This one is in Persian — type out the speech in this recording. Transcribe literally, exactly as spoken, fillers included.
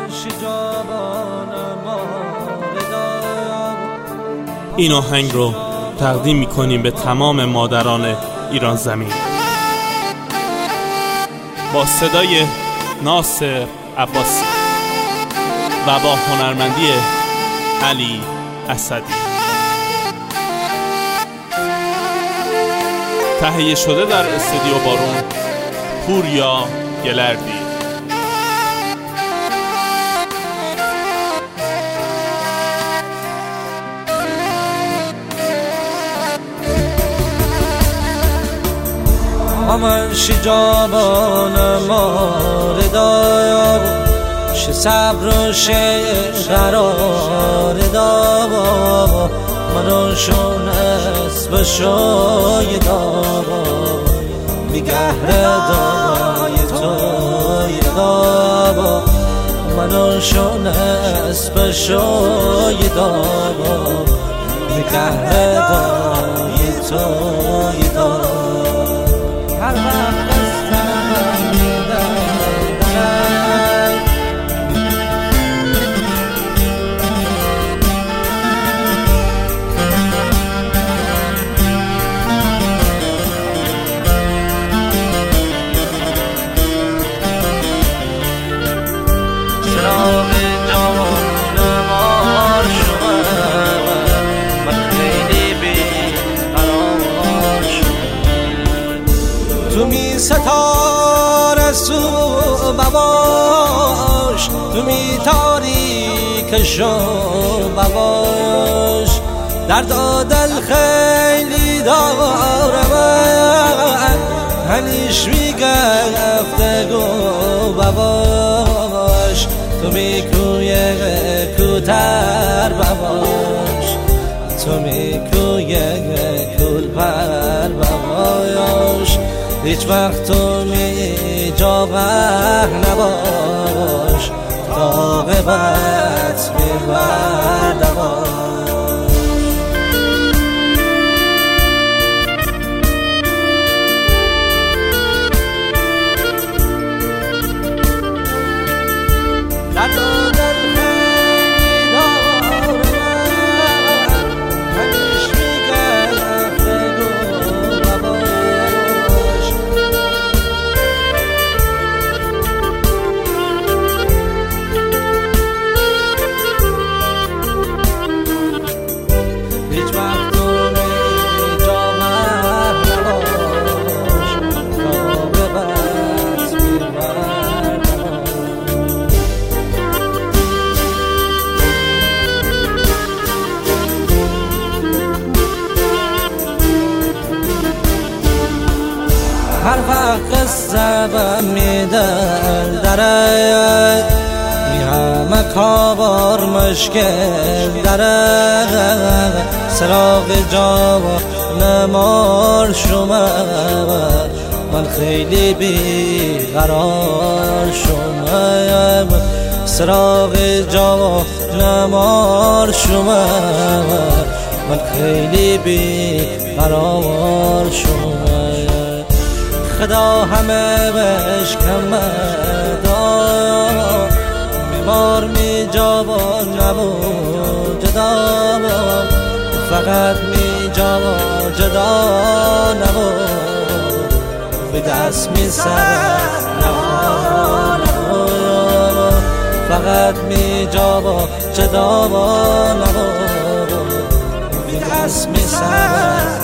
این آهنگ رو تقدیم میکنیم به تمام مادران ایران زمین با صدای ناصر عباسی و با هنرمندی علی اسدی. تهیه شده در استودیو بارون، پوریا گلردی. من شجابان ماردار ش صبر و ش قرار دار منو شون اسب شوی دار میگهر دای توی دار منو شون اسب شوی دار میگهر دای توی دار هر وقت تو می ستاره سو بباش تو می تاریک شو بباش درد دل خیلی داره من هنیش می گفته گو بباش تو می کوی کوتر بباش تو می کوی کل پر بباش هیچ وقت تو می جاغه نباش عاقبت می بردباش هر وقت قصه می دل داره می همه کابار مشکل داره سراغ جا نمار شما من خیلی بیقرار شما سراغ جا نمار شما من خیلی بیقرار شما خدا همه بشکمه دا میمار می جا و نبود جدا فقط می جا و جدا نبود به دست می سر فقط می جا و جدا نبود به دست می سر